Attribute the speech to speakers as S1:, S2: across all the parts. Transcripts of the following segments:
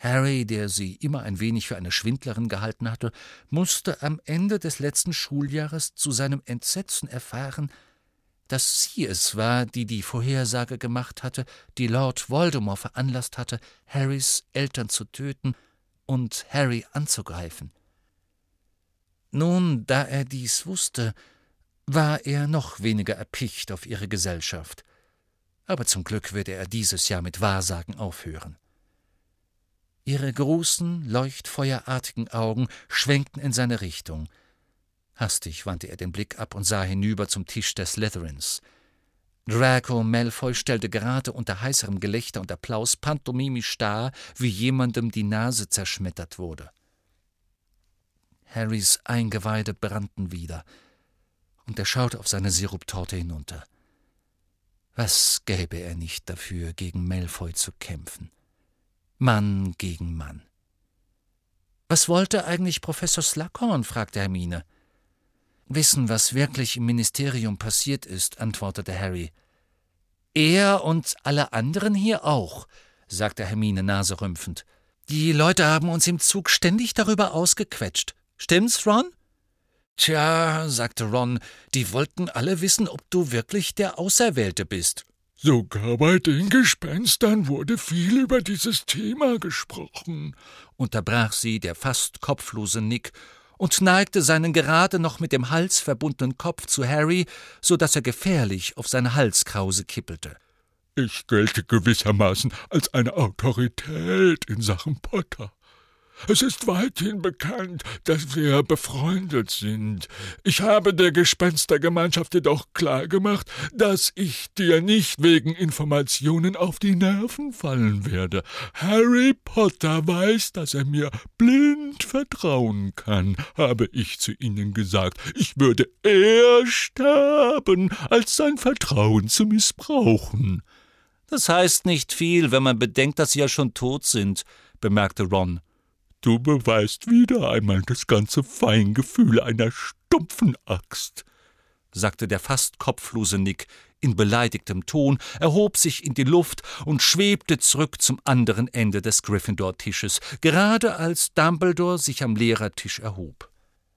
S1: Harry, der sie immer ein wenig für eine Schwindlerin gehalten hatte, musste am Ende des letzten Schuljahres zu seinem Entsetzen erfahren, dass sie es war, die die Vorhersage gemacht hatte, die Lord Voldemort veranlasst hatte, Harrys Eltern zu töten und Harry anzugreifen. Nun, da er dies wusste, war er noch weniger erpicht auf ihre Gesellschaft. Aber zum Glück würde er dieses Jahr mit Wahrsagen aufhören. Ihre großen, leuchtfeuerartigen Augen schwenkten in seine Richtung. Hastig wandte er den Blick ab und sah hinüber zum Tisch der Slytherins. Draco Malfoy stellte gerade unter heißerem Gelächter und Applaus pantomimisch dar, wie jemandem die Nase zerschmettert wurde. Harrys Eingeweide brannten wieder, und er schaute auf seine Siruptorte hinunter. Was gäbe er nicht dafür, gegen Malfoy zu kämpfen? Mann gegen Mann. »Was wollte eigentlich Professor Slughorn?« fragte Hermine. »Wissen, was wirklich im Ministerium passiert ist«, antwortete Harry. »Er und alle anderen hier auch«, sagte Hermine naserümpfend. »Die Leute haben uns im Zug ständig darüber ausgequetscht. Stimmt's, Ron?« »Tja«, sagte Ron, »die wollten alle wissen, ob du wirklich der Auserwählte bist.«
S2: »Sogar bei den Gespenstern wurde viel über dieses Thema gesprochen«,
S1: unterbrach sie der fast kopflose Nick und neigte seinen gerade noch mit dem Hals verbundenen Kopf zu Harry, so daß er gefährlich auf seine Halskrause kippelte.
S2: »Ich gelte gewissermaßen als eine Autorität in Sachen Potter. Es ist weithin bekannt, dass wir befreundet sind. Ich habe der Gespenstergemeinschaft jedoch klargemacht, dass ich dir nicht wegen Informationen auf die Nerven fallen werde. Harry Potter weiß, dass er mir blind vertrauen kann, habe ich zu ihnen gesagt. Ich würde eher sterben, als sein Vertrauen zu missbrauchen.«
S1: »Das heißt nicht viel, wenn man bedenkt, dass sie ja schon tot sind«, bemerkte Ron.
S2: »Du beweist wieder einmal das ganze Feingefühl einer stumpfen Axt«,
S1: sagte der fast kopflose Nick in beleidigtem Ton, erhob sich in die Luft und schwebte zurück zum anderen Ende des Gryffindor-Tisches, gerade als Dumbledore sich am Lehrertisch erhob.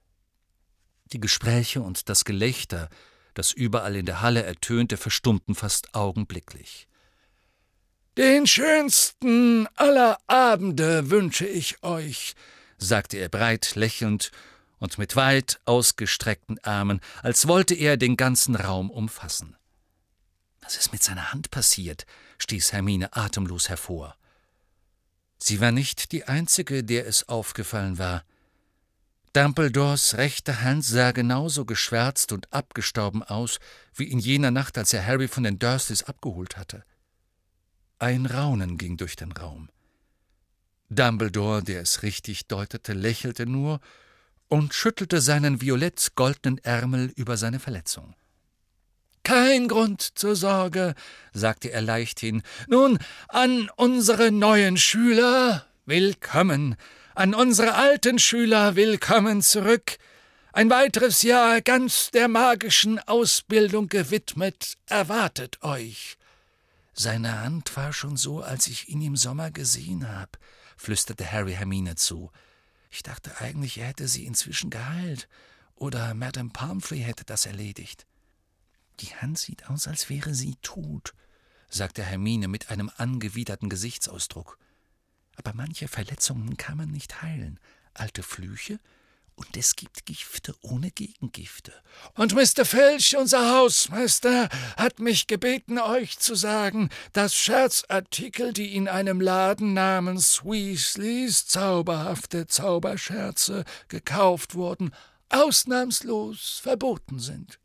S1: Die Gespräche und das Gelächter, das überall in der Halle ertönte, verstummten fast augenblicklich. »Den schönsten aller Abende wünsche ich euch«, sagte er breit lächelnd und mit weit ausgestreckten Armen, als wollte er den ganzen Raum umfassen. »Was ist mit seiner Hand passiert?« stieß Hermine atemlos hervor. Sie war nicht die Einzige, der es aufgefallen war. Dumbledores rechte Hand sah genauso geschwärzt und abgestorben aus, wie in jener Nacht, als er Harry von den Dursleys abgeholt hatte. Ein Raunen ging durch den Raum. Dumbledore, der es richtig deutete, lächelte nur und schüttelte seinen violett-goldenen Ärmel über seine Verletzung. »Kein Grund zur Sorge«, sagte er leichthin. »Nun, an unsere neuen Schüler, willkommen. An unsere alten Schüler, willkommen zurück. Ein weiteres Jahr ganz der magischen Ausbildung gewidmet erwartet euch.« »Seine Hand war schon so, als ich ihn im Sommer gesehen habe«, flüsterte Harry Hermine zu. »Ich dachte eigentlich, er hätte sie inzwischen geheilt. Oder Madame Pomfrey hätte das erledigt.« »Die Hand sieht aus, als wäre sie tot«, sagte Hermine mit einem angewiderten Gesichtsausdruck. »Aber manche Verletzungen kann man nicht heilen. Alte Flüche? Und es gibt Gifte ohne Gegengifte. Und Mr. Filch, unser Hausmeister, hat mich gebeten, euch zu sagen, dass Scherzartikel, die in einem Laden namens Weasleys zauberhafte Zauberscherze gekauft wurden, ausnahmslos verboten sind.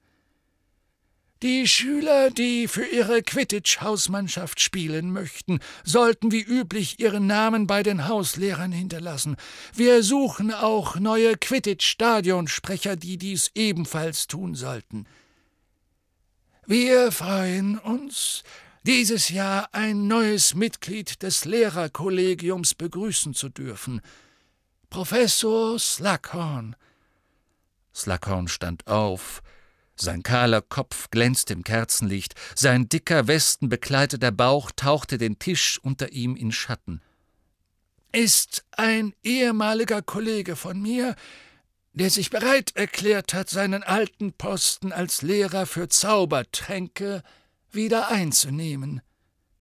S1: Die Schüler, die für ihre Quidditch-Hausmannschaft spielen möchten, sollten wie üblich ihren Namen bei den Hauslehrern hinterlassen. Wir suchen auch neue Quidditch-Stadionsprecher, die dies ebenfalls tun sollten. Wir freuen uns, dieses Jahr ein neues Mitglied des Lehrerkollegiums begrüßen zu dürfen, Professor Slughorn.« Slughorn stand auf. Sein kahler Kopf glänzte im Kerzenlicht, sein dicker westenbekleideter Bauch tauchte den Tisch unter ihm in Schatten.
S3: ist ein ehemaliger Kollege von mir, der sich bereit erklärt hat, seinen alten Posten als Lehrer für Zaubertränke wieder einzunehmen.